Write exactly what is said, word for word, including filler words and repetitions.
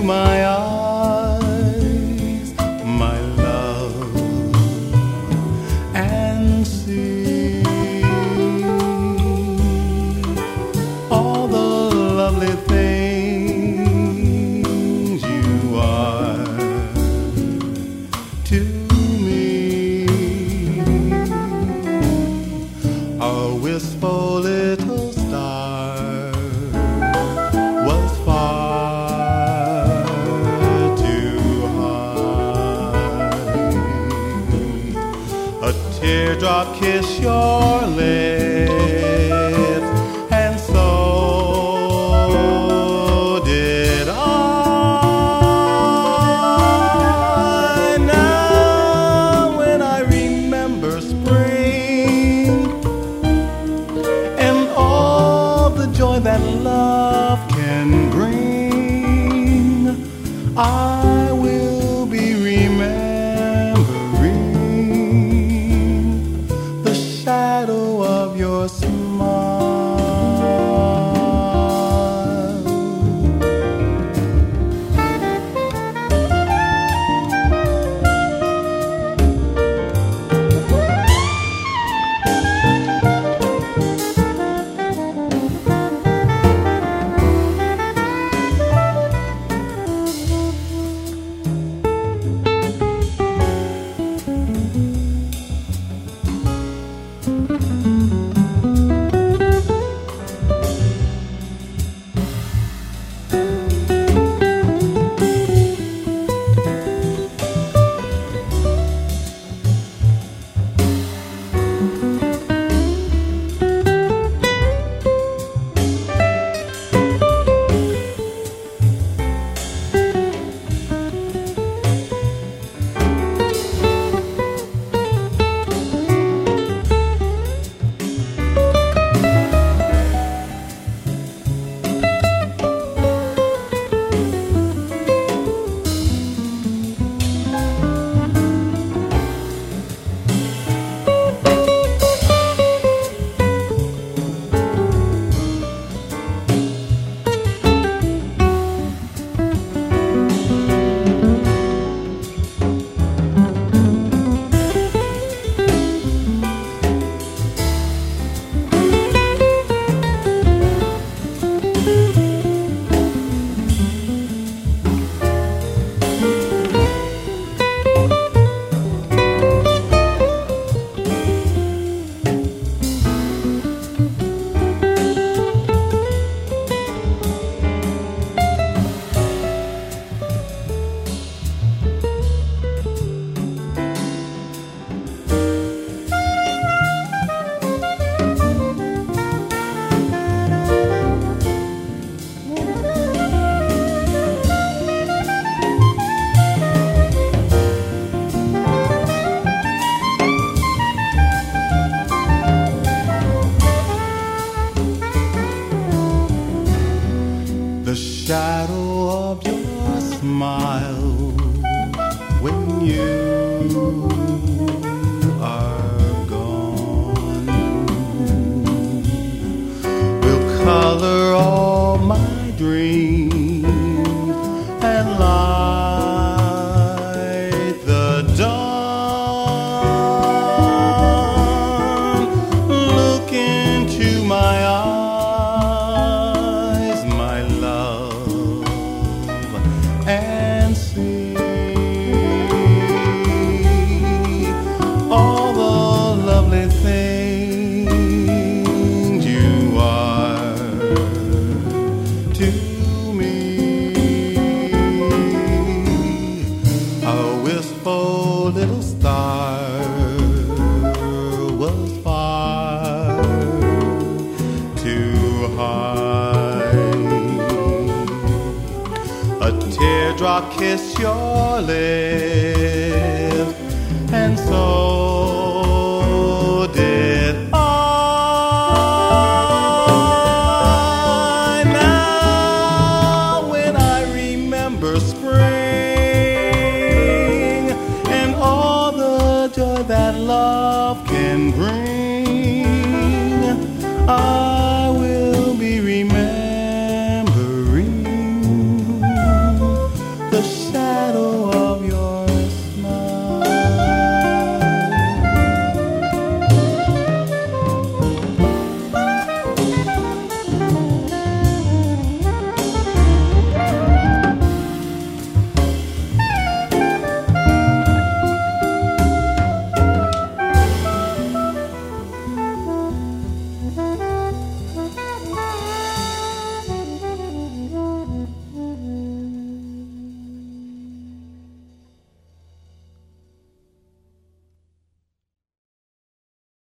my eyes, my love, and see all the lovely things you are to me. A wistful little star was far too high. A teardrop kissed your lips, and so did I. Now when I remember spring and all the joy that love can bring, I will be remembering the shadow of your smile. The shadow of your smile when you are gone will color all my dreams and light the dawn. Look into my eyes, my love, and see all the lovely things you are to me. A wistful little star was far too high. A teardrop kissed your lips, and so